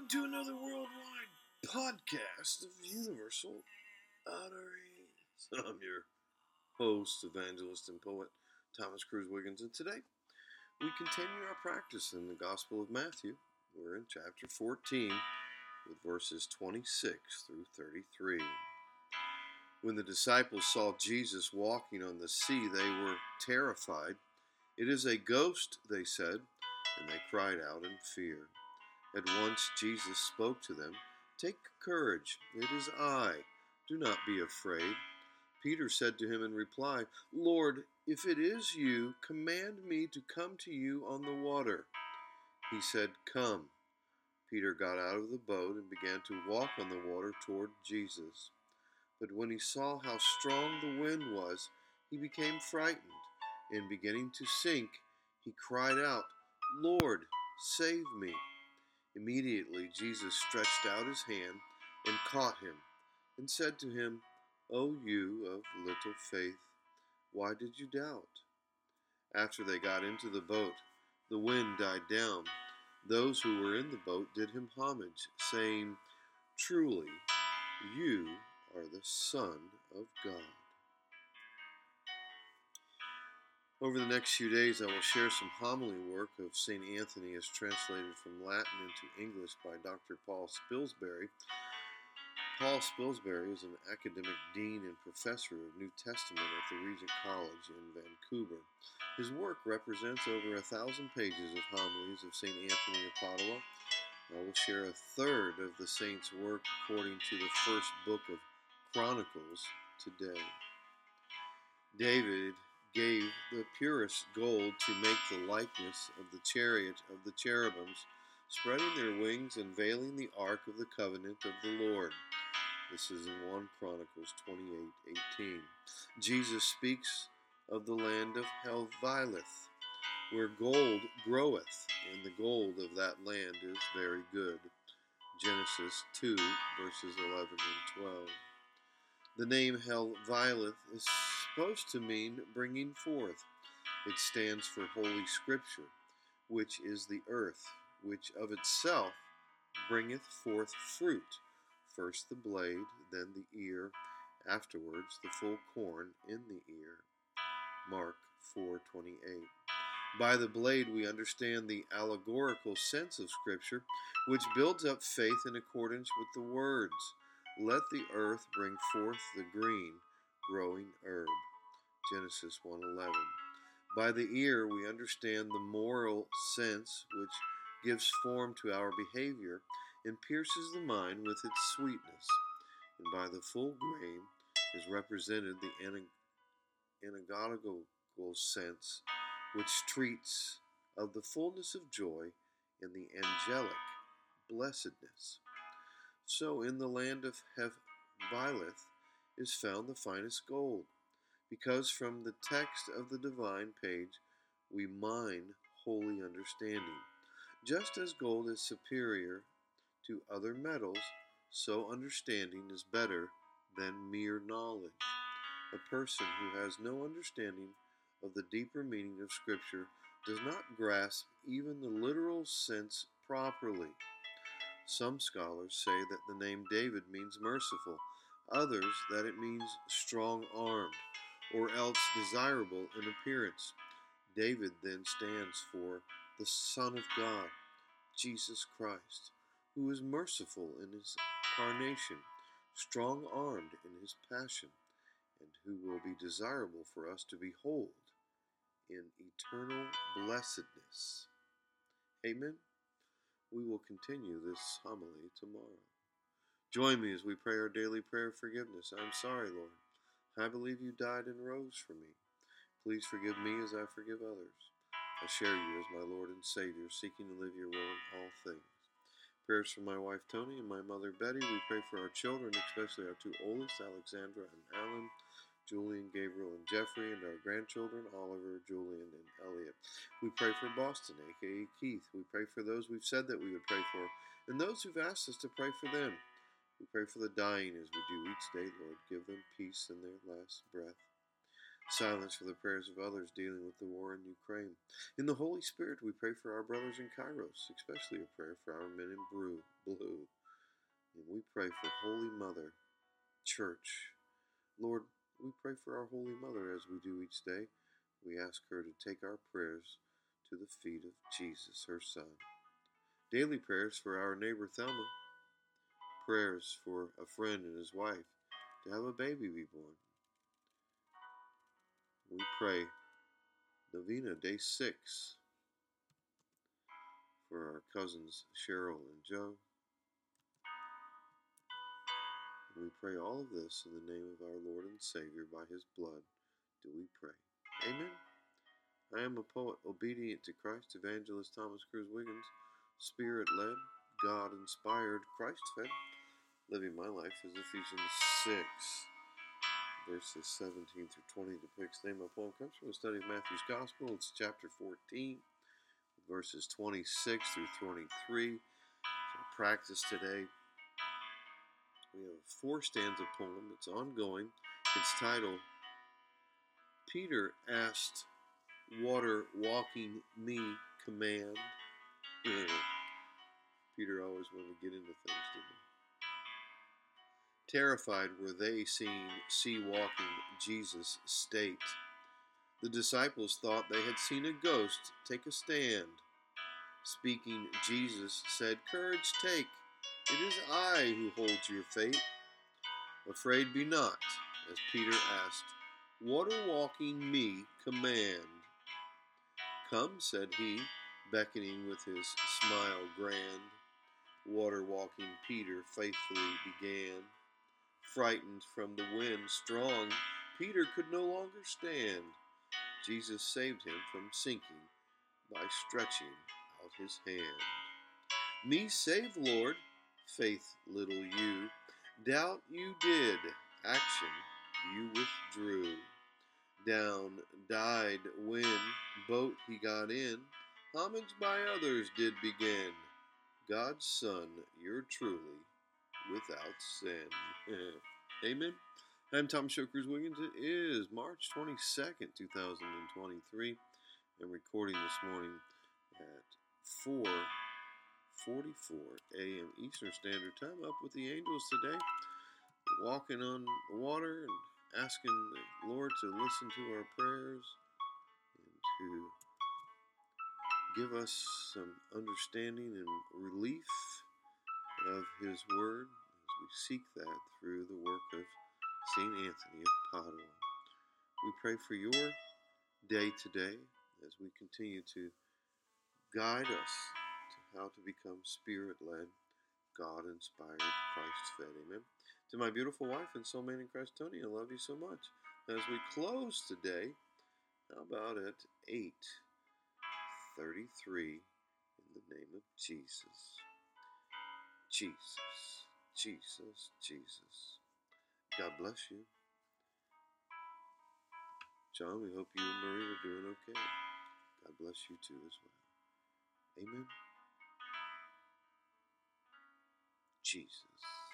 Welcome to another worldwide podcast of Universal Utterance. I'm your host, evangelist, and poet, Thomas Cruz Wiggins, and today we continue our practice in the Gospel of Matthew. We're in chapter 14 with verses 26 through 33. When the disciples saw Jesus walking on the sea, they were terrified. "It is a ghost," they said, and they cried out in fear. At once Jesus spoke to them. "Take courage, it is I. Do not be afraid." Peter said to him in reply, "Lord, if it is you, command me to come to you on the water." He said, "Come." Peter got out of the boat and began to walk on the water toward Jesus. But when he saw how strong the wind was, he became frightened, and beginning to sink, he cried out, "Lord, save me." Immediately Jesus stretched out his hand and caught him, and said to him, "O you of little faith, why did you doubt?" After they got into the boat, the wind died down. Those who were in the boat did him homage, saying, "Truly, you are the Son of God." Over the next few days, I will share some homily work of St. Anthony as translated from Latin into English by Dr. Paul Spilsbury. Paul Spilsbury is an academic dean and professor of New Testament at the Regent College in Vancouver. His work represents over 1,000 pages of homilies of St. Anthony of Padua. I will share a third of the saint's work according to the first book of Chronicles today. David gave the purest gold to make the likeness of the chariot of the cherubims, spreading their wings and veiling the ark of the covenant of the Lord. This is in 1 Chronicles 28:18. Jesus speaks of the land of Helvileth, where gold groweth, and the gold of that land is very good. Genesis 2, verses 11 and 12. The name Helvileth is supposed to mean bringing forth. It stands for Holy Scripture, which is the earth, which of itself bringeth forth fruit, first the blade, then the ear, afterwards the full corn in the ear. Mark 4:28. By the blade we understand the allegorical sense of Scripture, which builds up faith in accordance with the words, "Let the earth bring forth the green, growing herb." Genesis 1:11. By the ear we understand the moral sense, which gives form to our behavior and pierces the mind with its sweetness. And by the full grain is represented the anagogical sense, which treats of the fullness of joy and the angelic blessedness. So in the land of Helvileth is found the finest gold, because from the text of the divine page we mine holy understanding. Just as gold is superior to other metals, so understanding is better than mere knowledge. A person who has no understanding of the deeper meaning of Scripture does not grasp even the literal sense properly. Some scholars say that the name David means merciful, others that it means strong-armed, or else desirable in appearance. David then stands for the Son of God, Jesus Christ, who is merciful in his incarnation, strong-armed in his passion, and who will be desirable for us to behold in eternal blessedness. Amen. We will continue this homily tomorrow. Join me as we pray our daily prayer of forgiveness. I'm sorry, Lord. I believe you died and rose for me. Please forgive me as I forgive others. I share you as my Lord and Savior, seeking to live your will in all things. Prayers for my wife Tony and my mother Betty. We pray for our children, especially our two oldest, Alexandra and Alan, Julian, Gabriel, and Jeffrey, and our grandchildren, Oliver, Julian, and Elliot. We pray for Boston, a.k.a. Keith. We pray for those we've said that we would pray for, and those who've asked us to pray for them. We pray for the dying as we do each day, Lord. Give them peace in their last breath. silence for the prayers of others dealing with the war in Ukraine. In the Holy Spirit, we pray for our brothers in Kairos, especially a prayer for our men in blue. And we pray for Holy Mother Church. Lord, we pray for our Holy Mother as we do each day. We ask her to take our prayers to the feet of Jesus, her Son. Daily prayers for our neighbor Thelma. Prayers for a friend and his wife to have a baby be born. We pray Novena, day 6, for our cousins Cheryl and Joe. We pray all of this in the name of our Lord and Savior. By his blood do we pray. Amen. I am a poet, obedient to Christ, evangelist Thomas Cruz Wiggins, Spirit-led, God-inspired, Christ-fed, living my life as Ephesians 6, verses 17 through 20 depicts. The name of my poem comes from the study of Matthew's Gospel. It's chapter 14, verses 26 through 23. So practice today. We have a 4-stanza poem. It's ongoing. It's titled, Peter Asked Water Walking Me Command. Peter always wanted to get into things, didn't he? Terrified were they seeing sea-walking Jesus state. The disciples thought they had seen a ghost take a stand. Speaking, Jesus said, Courage take, it is I who hold your fate. Afraid be not, as Peter asked, Water walking me command. Come, said he, beckoning with his smile grand. Water walking Peter faithfully began. Frightened from the wind strong, Peter could no longer stand. Jesus saved him from sinking by stretching out his hand. Me save, Lord, faith little you. Doubt you did, action you withdrew. Down died when boat he got in, homage by others did begin. God's Son, you're truly without sin. Amen. I'm Thomas Cruz Wiggins. It is March 22nd, 2023. I'm recording this morning at 4:44 a.m. Eastern Standard Time, up with the angels today, walking on the water and asking the Lord to listen to our prayers and to give us some understanding and relief of his word as we seek that through the work of St. Anthony of Padua. We pray for your day today as we continue to guide us to how to become Spirit-led, God-inspired, Christ-fed. Amen. To my beautiful wife and soulmate in Christ, Tony, I love you so much. As we close today, how about at 8:33 in the name of Jesus. Jesus, Jesus, Jesus. God bless you. John, we hope you and Marie are doing okay. God bless you too as well. Amen. Jesus.